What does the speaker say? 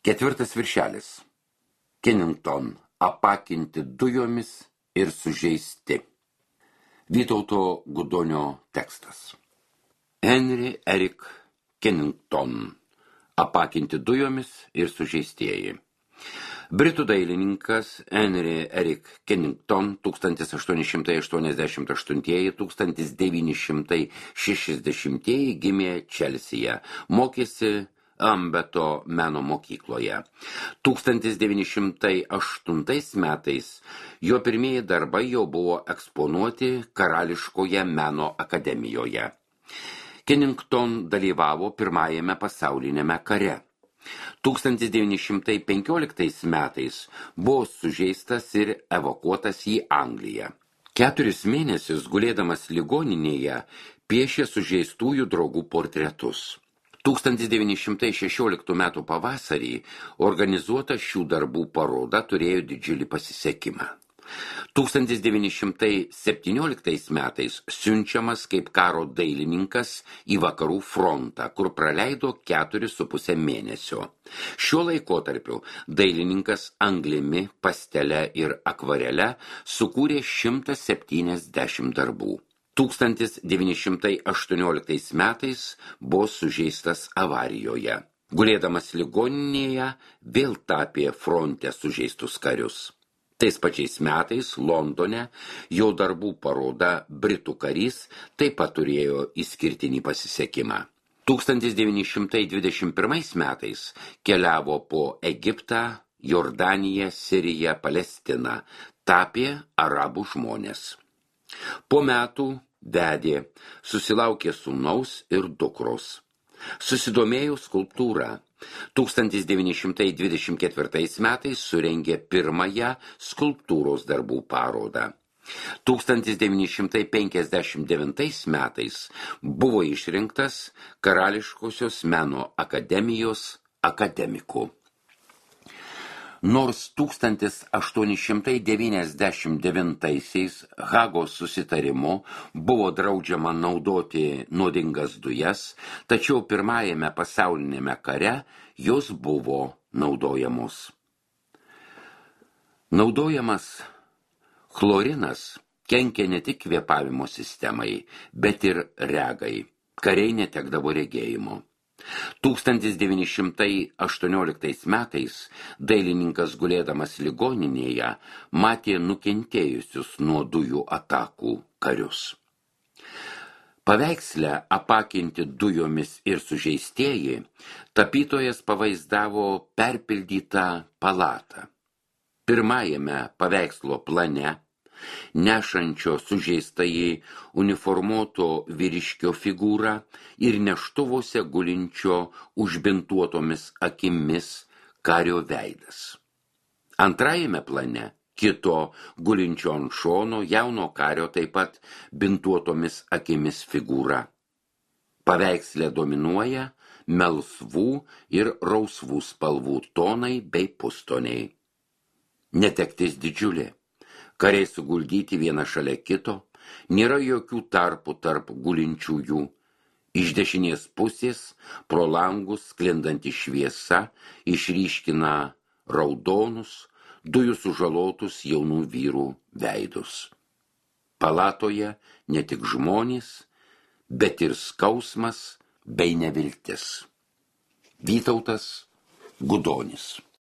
Ketvirtas viršelis. Kennington apakinti dujomis ir sužeisti. Vytauto Gudonio tekstas. Henry Eric Kennington apakinti dujomis ir sužeistieji. Britų dailininkas Henry Eric Kennington 1888–1960 gimė Čelsyje, mokėsi Ambeto meno mokykloje. 1908 metais jo pirmieji darbai jau buvo eksponuoti Karališkoje meno akademijoje. Kennington dalyvavo pirmajame pasauliniame kare. 1915 metais buvo sužeistas ir evakuotas į Angliją. 4 mėnesius gulėdamas ligoninėje piešė sužeistųjų draugų portretus. 1916 metų pavasarį organizuota šių darbų paroda turėjo didžiulį pasisekimą. 1917 metais siunčiamas kaip karo dailininkas į vakarų frontą, kur praleido 4,5 mėnesio. Šiuo laikotarpiu dailininkas anglimi, pastele ir akvarele sukūrė 170 darbų. 1918 metais buvo sužeistas avarijoje. Gulėdamas ligoninėje vėl tapė fronte sužeistus karius. Tais pačiais metais Londone jo darbų paroda Britų karys taip pat turėjo išskirtinį pasisekimą. 1921 metais keliavo po Egiptą, Jordaniją, Siriją, Palestiną, tapė arabų žmonės. Po metų vedė, susilaukė sūnaus ir dukros. Susidomėjo skulptūra. 1924 metais surengė pirmąją skulptūros darbų parodą. 1959 metais buvo išrinktas Karališkosios meno akademijos akademiku. Nors 1899 Hagos susitarimu buvo draudžiama naudoti nuodingas dujas, tačiau pirmajame pasaulinėme kare jos buvo naudojamos. Naudojamas chlorinas kenkia ne tik kvėpavimo sistemai, bet ir regai. Kariai netekdavo regėjimo. 1918 metais dailininkas gulėdamas ligoninėje matė nukentėjusius nuo dujų atakų karius. Paveiksle apakinti dujomis ir sužeistieji tapytojas pavaizdavo perpildytą palatą. Pirmajame paveikslo plane nešančio sužeistąjį uniformuoto vyriškio figūrą ir neštuvose gulinčio užbintuotomis akimis kario veidas. Antrajame plane kito gulinčio ant šono jauno kario taip pat bintuotomis akimis figūra. Paveiksle dominuoja melsvų ir rausvų spalvų tonai bei pustoniai. Netektis didžiulė. Kariai suguldyti vieną šalia kito, nėra jokių tarpų tarp gulinčiųjų. Iš dešinės pusės pro langus sklindanti šviesa išryškina raudonus, dujų sužalotus jaunų vyrų veidus. Palatoje ne tik žmonės, bet ir skausmas bei neviltis. Vytautas Gudonis.